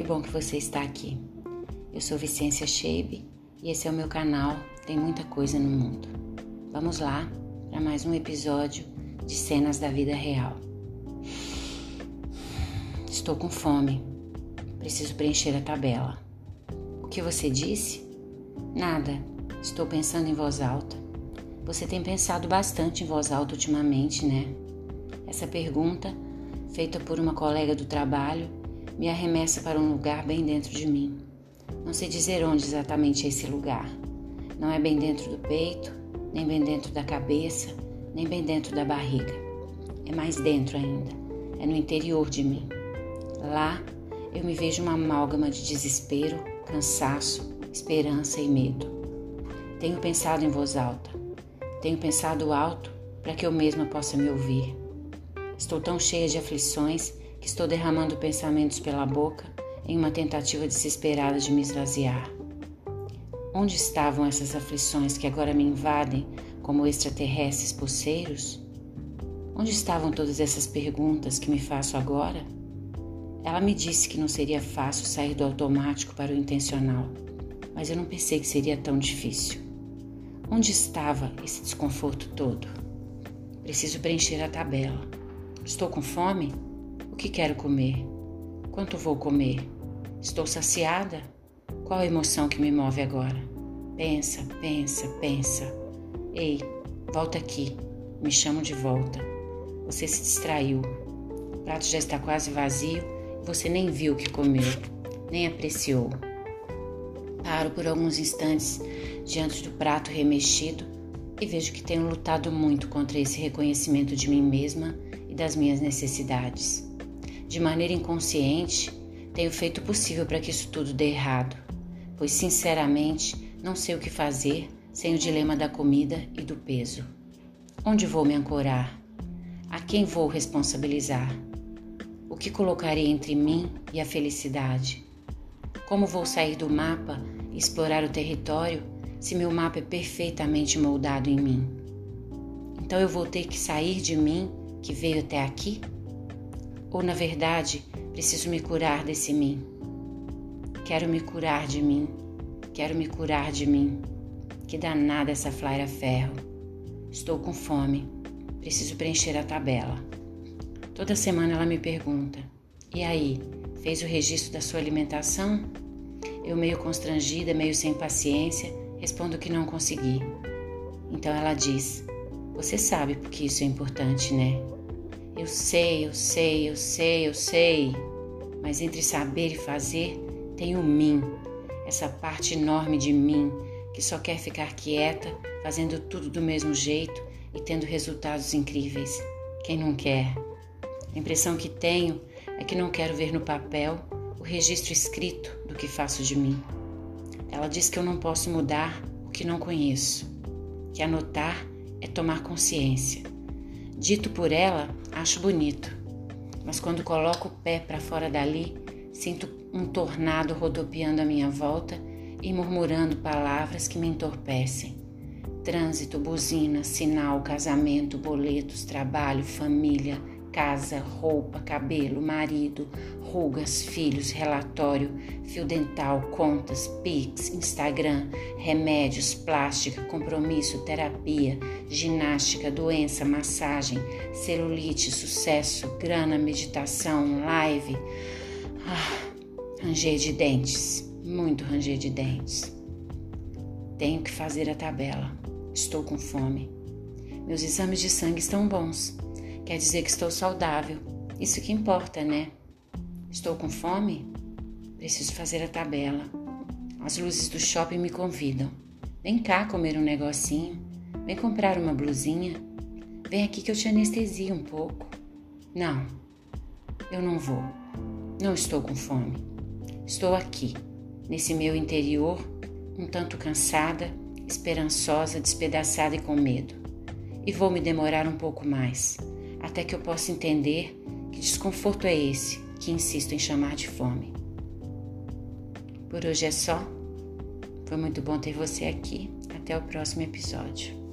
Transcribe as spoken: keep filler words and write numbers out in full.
bom que você está aqui. Eu sou Vicência Shebe e esse é o meu canal Tem Muita Coisa no Mundo. Vamos lá para mais um episódio de Cenas da Vida Real. Estou com fome. Preciso preencher a tabela. O que você disse? Nada. Estou pensando em voz alta. Você tem pensado bastante em voz alta ultimamente, né? Essa pergunta, feita por uma colega do trabalho, me arremessa para um lugar bem dentro de mim. Não sei dizer onde exatamente é esse lugar. Não é bem dentro do peito, nem bem dentro da cabeça, nem bem dentro da barriga. É mais dentro ainda. É no interior de mim. Lá, eu me vejo uma amálgama de desespero, cansaço, esperança e medo. Tenho pensado em voz alta. Tenho pensado alto para que eu mesma possa me ouvir. Estou tão cheia de aflições que estou derramando pensamentos pela boca em uma tentativa desesperada de me esvaziar. Onde estavam essas aflições que agora me invadem como extraterrestres pulseiros? Onde estavam todas essas perguntas que me faço agora? Ela me disse que não seria fácil sair do automático para o intencional, mas eu não pensei que seria tão difícil. Onde estava esse desconforto todo? Preciso preencher a tabela. Estou com fome? O que quero comer? Quanto vou comer? Estou saciada? Qual a emoção que me move agora? Pensa, pensa, pensa. Ei, volta aqui. Me chamo de volta. Você se distraiu. O prato já está quase vazio e você nem viu o que comeu, nem apreciou. Paro por alguns instantes diante do prato remexido e vejo que tenho lutado muito contra esse reconhecimento de mim mesma e das minhas necessidades. De maneira inconsciente, tenho feito o possível para que isso tudo dê errado, pois sinceramente não sei o que fazer sem o dilema da comida e do peso. Onde vou me ancorar? A quem vou responsabilizar? O que colocarei entre mim e a felicidade? Como vou sair do mapa e explorar o território se meu mapa é perfeitamente moldado em mim? Então eu vou ter que sair de mim que veio até aqui? Ou, na verdade, preciso me curar desse mim? Quero me curar de mim. Quero me curar de mim. Que danada essa Flaira Ferro. Estou com fome. Preciso preencher a tabela. Toda semana ela me pergunta: e aí, fez o registro da sua alimentação? Eu, meio constrangida, meio sem paciência, respondo que não consegui. Então ela diz: você sabe porque isso é importante, né? Eu sei, eu sei, eu sei, eu sei. Mas entre saber e fazer, tem o mim. Essa parte enorme de mim que só quer ficar quieta, fazendo tudo do mesmo jeito e tendo resultados incríveis. Quem não quer? A impressão que tenho é que não quero ver no papel o registro escrito do que faço de mim. Ela diz que eu não posso mudar o que não conheço, que anotar é tomar consciência. Dito por ela, acho bonito, mas quando coloco o pé para fora dali, sinto um tornado rodopiando à minha volta e murmurando palavras que me entorpecem. Trânsito, buzina, sinal, casamento, boletos, trabalho, família, casa, roupa, cabelo, marido, rugas, filhos, relatório, fio dental, contas, Pix, Instagram, remédios, plástica, compromisso, terapia, ginástica, doença, massagem, celulite, sucesso, grana, meditação, live. Ah, ranger de dentes, muito ranger de dentes. Tenho que fazer a tabela. Estou com fome. Meus exames de sangue estão bons. Quer dizer que estou saudável. Isso que importa, né? Estou com fome? Preciso fazer a tabela. As luzes do shopping me convidam. Vem cá comer um negocinho. Vem comprar uma blusinha. Vem aqui que eu te anestesio um pouco. Não, eu não vou. Não estou com fome. Estou aqui, nesse meu interior, um tanto cansada, esperançosa, despedaçada e com medo. E vou me demorar um pouco mais, até que eu possa entender que desconforto é esse que insisto em chamar de fome. Por hoje é só. Foi muito bom ter você aqui. Até o próximo episódio.